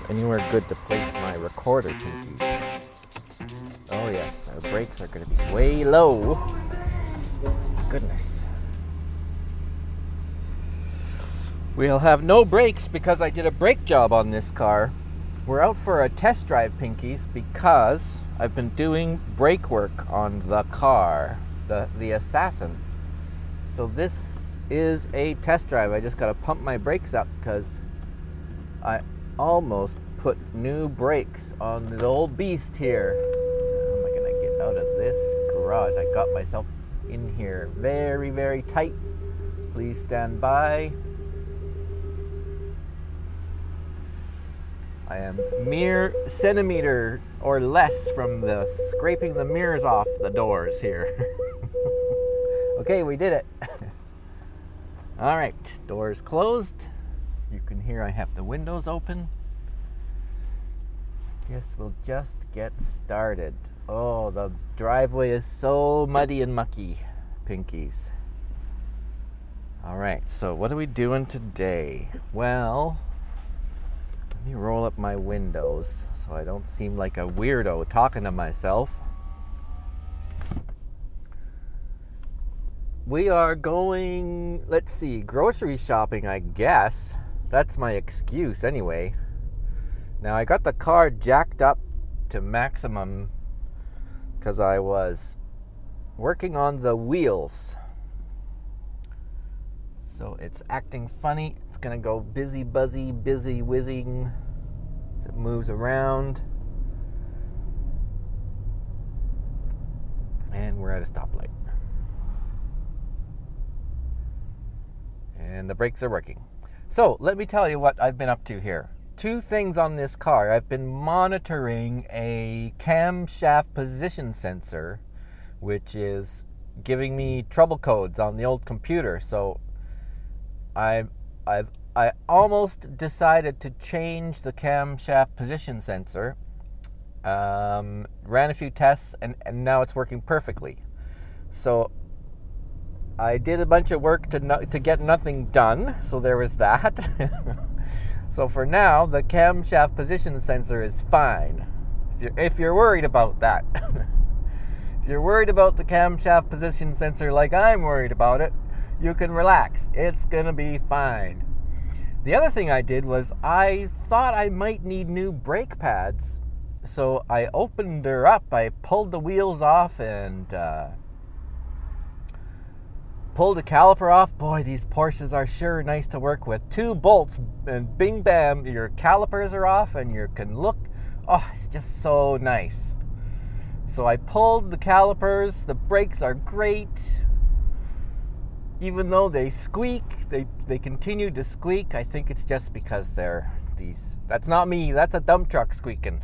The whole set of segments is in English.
anywhere good to place my recorder pinkies. Oh yes, our brakes are going to be way low. Goodness. We'll have no brakes because I did a brake job on this car. We're out for a test drive, pinkies, because I've been doing brake work on the car, the Assassin. So this is a test drive. I just got to pump my brakes up because I almost put new brakes on the old beast here. How am I going to get out of this garage? I got myself in here very, very tight. Please stand by. I am mere centimeter or less from the scraping the mirrors off the doors here. Okay, we did it. All right, doors closed. You can hear I have the windows open. Guess we'll just get started. Oh, the driveway is so muddy and mucky, pinkies. All right, so what are we doing today? Well, let me roll up my windows so I don't seem like a weirdo talking to myself. We are going, let's see, grocery shopping, I guess. That's my excuse anyway. Now, I got the car jacked up to maximum because I was working on the wheels. So it's acting funny. It's going to go busy, buzzy, busy, whizzing as it moves around. And we're at a stoplight. And the brakes are working. So let me tell you what I've been up to here. Two things on this car. I've been monitoring a camshaft position sensor, which is giving me trouble codes on the old computer. So I almost decided to change the camshaft position sensor. Ran a few tests and now it's working perfectly. So I did a bunch of work to get nothing done, so there was that. So for now, the camshaft position sensor is fine. If you're worried about that. If you're worried about the camshaft position sensor like I'm worried about it, you can relax. It's gonna be fine. The other thing I did was I thought I might need new brake pads. So I opened her up, I pulled the wheels off and pulled the caliper off. Boy, these Porsches are sure nice to work with. 2 bolts and bing bam, your calipers are off and you can look. Oh, it's just so nice. So I pulled the calipers. The brakes are great. Even though they squeak, they continue to squeak. I think it's just because they're these. That's not me. That's a dump truck squeaking.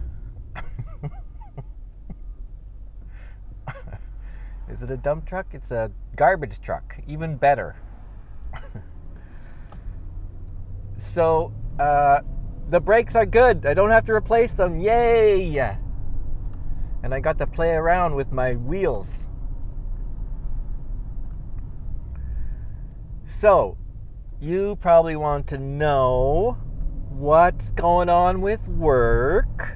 Is it a dump truck? It's a garbage truck. Even better. So, the brakes are good. I don't have to replace them. Yay! And I got to play around with my wheels. So, you probably want to know what's going on with work.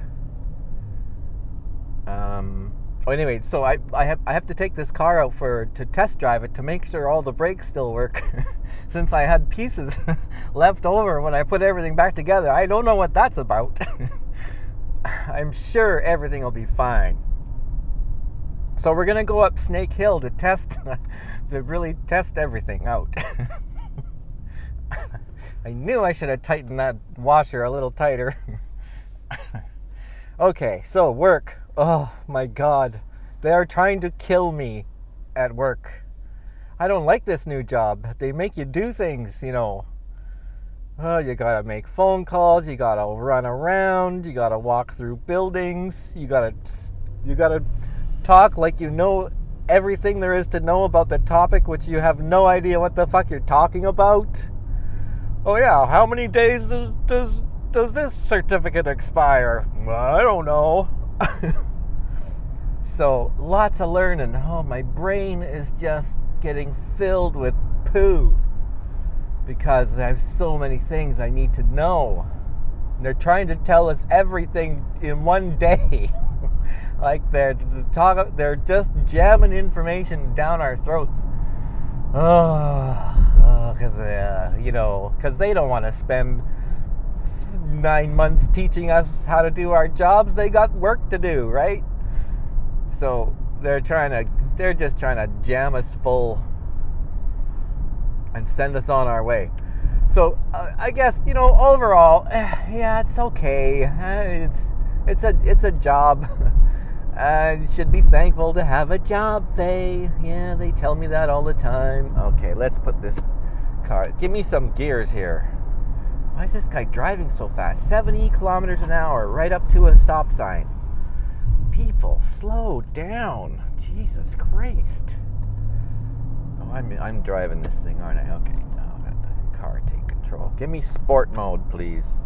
Anyway, so I have to take this car out to test drive it to make sure all the brakes still work. Since I had pieces left over when I put everything back together. I don't know what that's about. I'm sure everything will be fine. So we're going to go up Snake Hill to really test everything out. I knew I should have tightened that washer a little tighter. Okay, so work. Oh my God. They are trying to kill me at work. I don't like this new job. They make you do things, you know. Oh, you gotta make phone calls, you gotta run around, you gotta walk through buildings, you gotta talk like you know everything there is to know about the topic, which you have no idea what the fuck you're talking about. Oh yeah, how many days does this certificate expire? Well, I don't know. So, lots of learning. Oh, my brain is just getting filled with poo because I have so many things I need to know. They're trying to tell us everything in one day. Like they're just jamming information down our throats. Because they don't want to spend 9 months teaching us how to do our jobs. They got work to do, right? So they're just trying to jam us full and send us on our way. So I guess, overall, yeah, it's okay. It's a job. You should be thankful to have a job, Faye. Yeah, they tell me that all the time. Okay, let's put this car. Give me some gears here. Why is this guy driving so fast? 70 kilometers an hour right up to a stop sign. People, slow down. Jesus Christ. Oh, I'm driving this thing, aren't I? Okay, now I'll let the car take control. Give me sport mode, please.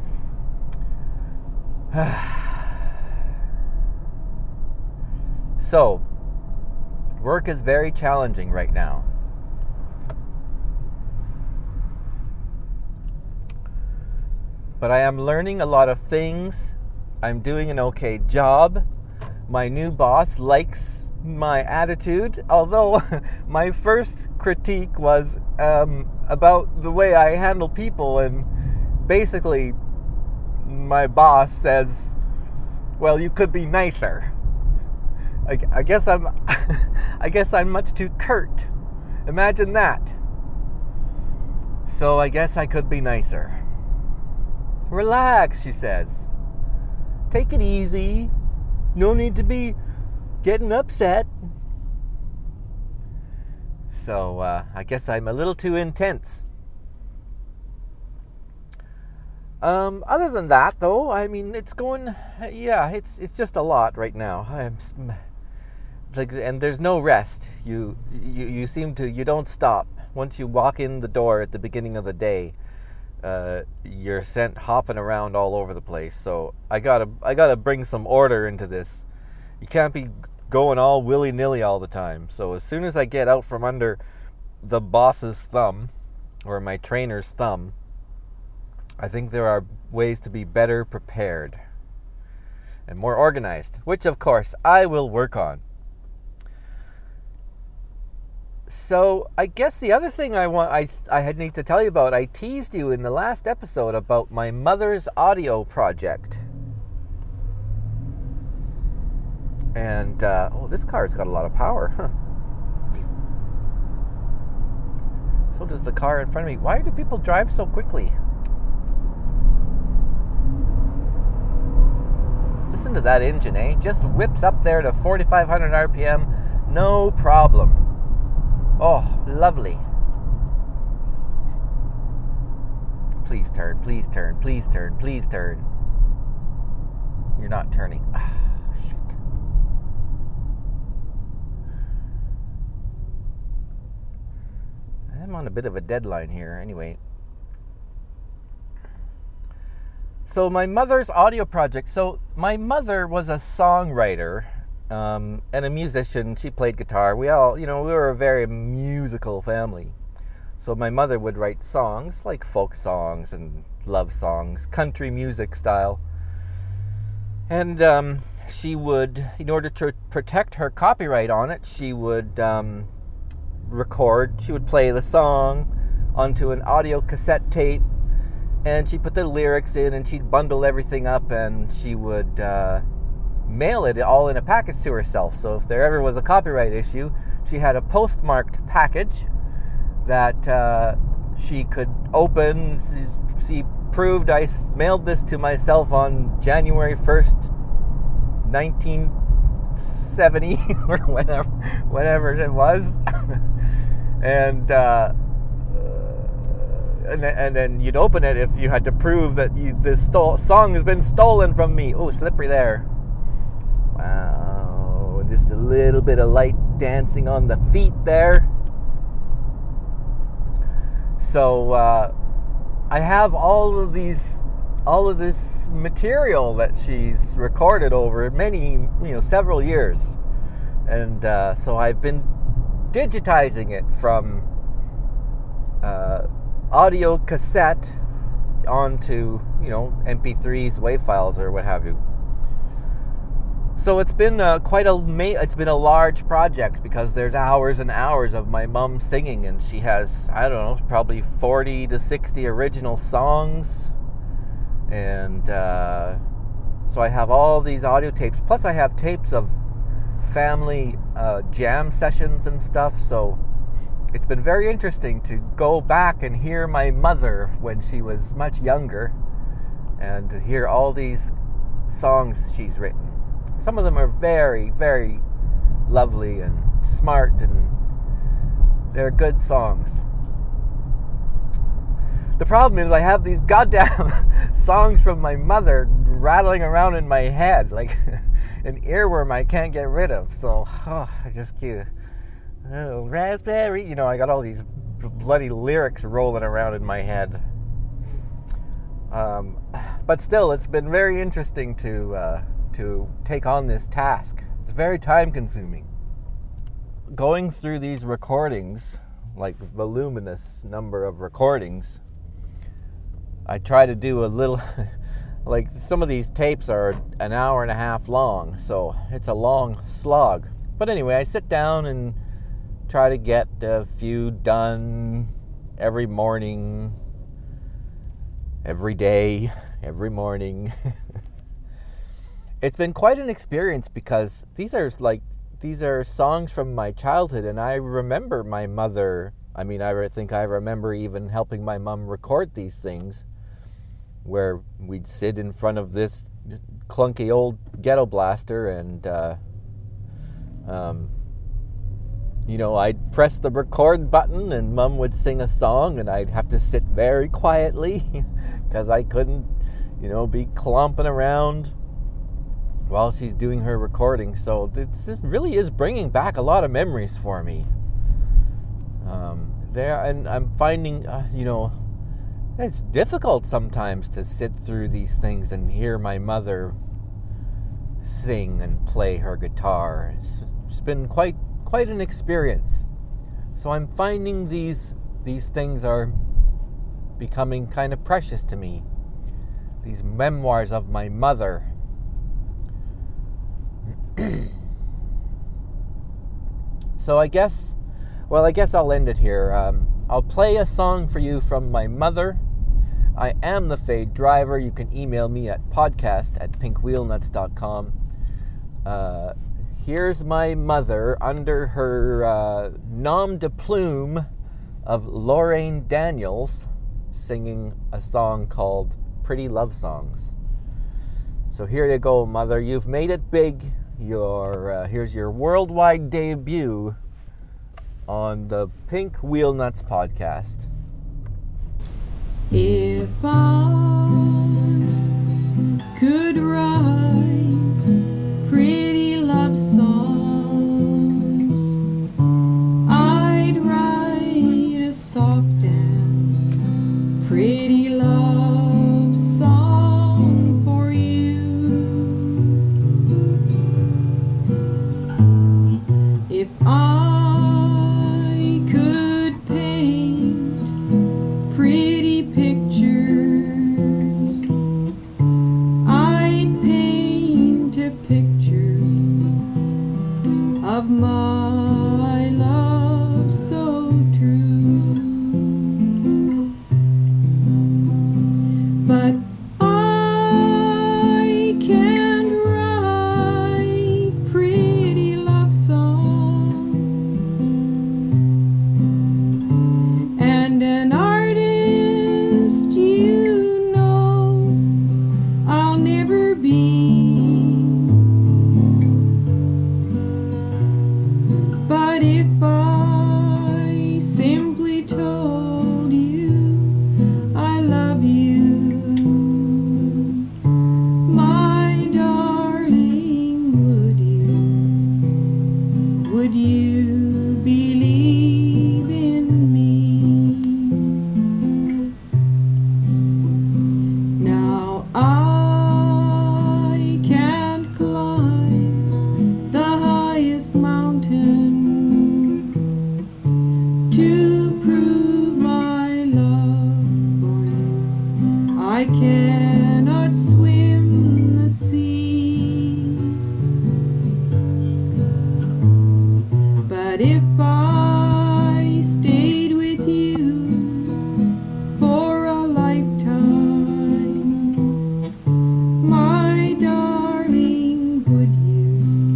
So, work is very challenging right now. But I am learning a lot of things. I'm doing an okay job. My new boss likes my attitude, although my first critique was about the way I handle people, and basically my boss says, well, you could be nicer. I guess I'm much too curt. Imagine that. So I guess I could be nicer. Relax, she says. Take it easy. No need to be getting upset. So I guess I'm a little too intense. Other than that, though, I mean, it's going. Yeah, it's just a lot right now. And there's no rest. You don't stop. Once you walk in the door at the beginning of the day, you're sent hopping around all over the place. So I gotta bring some order into this. You can't be going all willy-nilly all the time. So as soon as I get out from under the boss's thumb, or my trainer's thumb, I think there are ways to be better prepared and more organized, which of course I will work on. So I guess the other thing I need to tell you about, I teased you in the last episode about my mother's audio project. And, this car's got a lot of power, huh? So does the car in front of me. Why do people drive so quickly? Listen to that engine, eh? Just whips up there to 4,500 RPM, no problem. Oh, lovely. Please turn, please turn, please turn, please turn. You're not turning. Ah, shit. I'm on a bit of a deadline here, anyway. So my mother's audio project. So my mother was a songwriter and a musician. She played guitar. We all, we were a very musical family. So my mother would write songs, like folk songs and love songs, country music style. And she would, in order to protect her copyright on it, she would she would play the song onto an audio cassette tape, and she'd put the lyrics in, and she'd bundle everything up, and she would mail it all in a package to herself. So if there ever was a copyright issue, she had a postmarked package that she could open. She proved I mailed this to myself on January 1st, 1970 or whatever it was. And then you'd open it if you had to prove that this song has been stolen from me. Oh, slippery there. Wow, just a little bit of light dancing on the feet there. So I have all of this material that she's recorded over several years, and so I've been digitizing it from audio cassette onto, MP3s, WAV files, or what have you. So it's been it's been a large project, because there's hours and hours of my mom singing, and she has, I don't know, probably 40 to 60 original songs, and so I have all these audio tapes, plus I have tapes of family jam sessions and stuff. So it's been very interesting to go back and hear my mother when she was much younger, and to hear all these songs she's written. Some of them are very, very lovely and smart, and they're good songs. The problem is I have these goddamn songs from my mother rattling around in my head like an earworm I can't get rid of. So I just keep, raspberry, I got all these bloody lyrics rolling around in my head. But still, it's been very interesting to take on this task. It's very time consuming. Going through these recordings, like voluminous number of recordings, I try to do a little, like some of these tapes are an hour and a half long, so it's a long slog. But anyway, I sit down and try to get a few done every morning, every day, every morning. It's been quite an experience, because these are songs from my childhood, and I remember my mother. I think I remember even helping my mom record these things, where we'd sit in front of this clunky old ghetto blaster, and I'd press the record button and Mom would sing a song, and I'd have to sit very quietly because I couldn't, be clomping around while she's doing her recording. So this really is bringing back a lot of memories for me. And I'm finding, it's difficult sometimes to sit through these things and hear my mother sing and play her guitar. It's been quite an experience. So I'm finding these things are becoming kind of precious to me. These memoirs of my mother. So I guess I'll end it here. I'll play a song for you from my mother. I am the Fade Driver. You can email me at podcast@pinkwheelnuts.com. Here's my mother under her nom de plume of Lorraine Daniels, singing a song called Pretty Love Songs. So here you go, Mother. You've made it big. Here's your worldwide debut on the Pink Wheel Nuts podcast. If I could write pretty love songs, I'd write a soft and pretty love song for you. If I could paint I cannot swim the sea, but if I stayed with you for a lifetime, my darling, would you,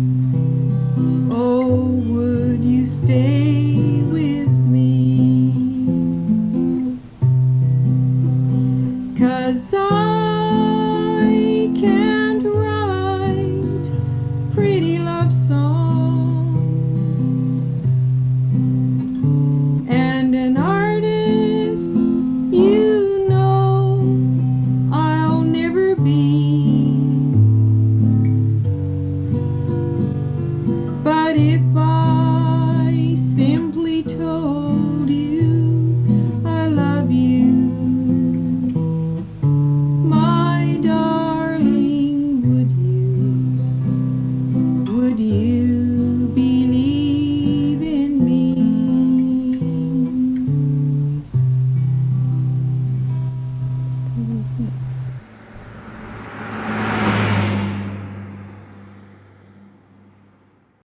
oh, would you stay with me? 'Cause I